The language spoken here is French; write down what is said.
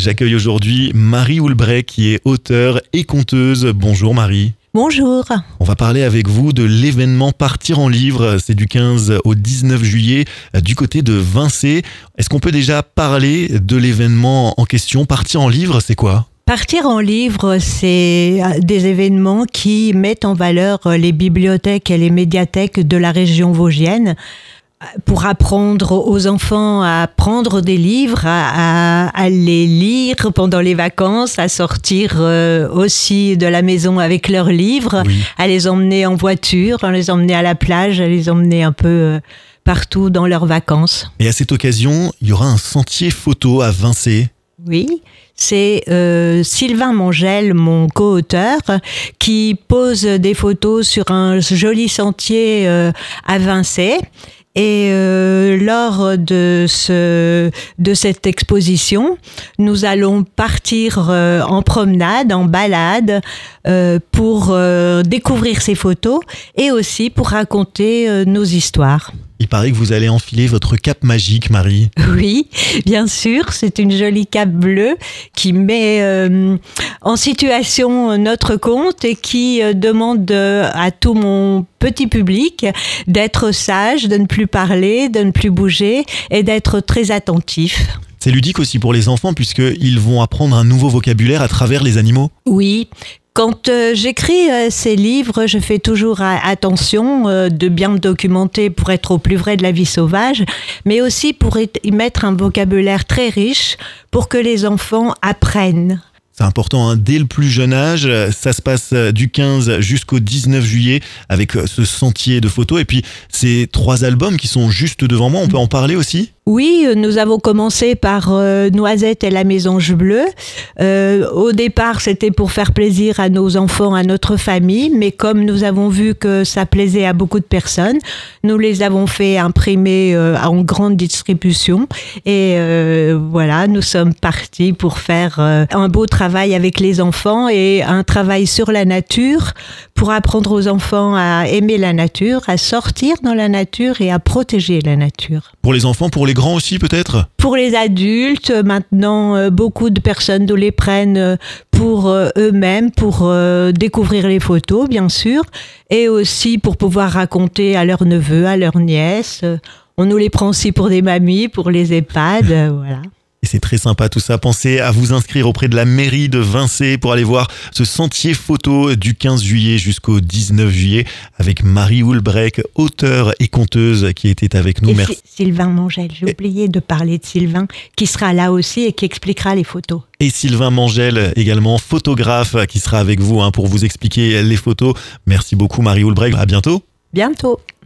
J'accueille aujourd'hui Marie Houlbrey qui est auteure et conteuse. Bonjour Marie. Bonjour. On va parler avec vous de l'événement Partir en livre. C'est du 15 au 19 juillet du côté de Vincey. Est-ce qu'on peut déjà parler de l'événement en question? Partir en livre, c'est quoi? Partir en livre, c'est des événements qui mettent en valeur les bibliothèques et les médiathèques de la région vosgienne pour apprendre aux enfants à prendre des livres, à les lire pendant les vacances, à sortir aussi de la maison avec leurs livres, oui. À les emmener en voiture, à les emmener à la plage, à les emmener un peu partout dans leurs vacances. Et à cette occasion, il y aura un sentier photo à Vincey. Oui, c'est Sylvain Mangel, mon co-auteur, qui pose des photos sur un joli sentier à Vincey. Et lors de cette exposition, nous allons partir en promenade, en balade, pour découvrir ces photos et aussi pour raconter nos histoires. Il paraît que vous allez enfiler votre cape magique, Marie. Oui, bien sûr, c'est une jolie cape bleue qui met en situation notre conte et qui demande à tout mon petit public d'être sage, de ne plus parler, de ne plus bouger et d'être très attentif. C'est ludique aussi pour les enfants puisqu'ils vont apprendre un nouveau vocabulaire à travers les animaux. Oui. Quand j'écris ces livres, je fais toujours attention de bien me documenter pour être au plus vrai de la vie sauvage, mais aussi pour y mettre un vocabulaire très riche pour que les enfants apprennent. C'est important, dès le plus jeune âge. Ça se passe du 15 jusqu'au 19 juillet avec ce sentier de photos et puis ces 3 albums qui sont juste devant moi. On peut en parler aussi ? Oui, nous avons commencé par Noisette et la Mésange Bleue. Au départ, c'était pour faire plaisir à nos enfants, à notre famille, mais comme nous avons vu que ça plaisait à beaucoup de personnes, nous les avons fait imprimer en grande distribution. Et voilà, nous sommes partis pour faire un beau travail avec les enfants et un travail sur la nature pour apprendre aux enfants à aimer la nature, à sortir dans la nature et à protéger la nature. Pour les enfants, pour les grands aussi peut-être ? Pour les adultes, maintenant, beaucoup de personnes nous les prennent pour eux-mêmes, pour découvrir les photos, bien sûr, et aussi pour pouvoir raconter à leurs neveux, à leurs nièces. On nous les prend aussi pour des mamies, pour les EHPAD, voilà. Et c'est très sympa tout ça. Pensez à vous inscrire auprès de la mairie de Vincey pour aller voir ce sentier photo du 15 juillet jusqu'au 19 juillet avec Marie Houlbrey, auteure et conteuse qui était avec nous. Et merci. Sylvain Mangel, j'ai oublié de parler de Sylvain qui sera là aussi et qui expliquera les photos. Et Sylvain Mangel, également photographe, qui sera avec vous pour vous expliquer les photos. Merci beaucoup Marie Houlbrey. À bientôt. Bientôt.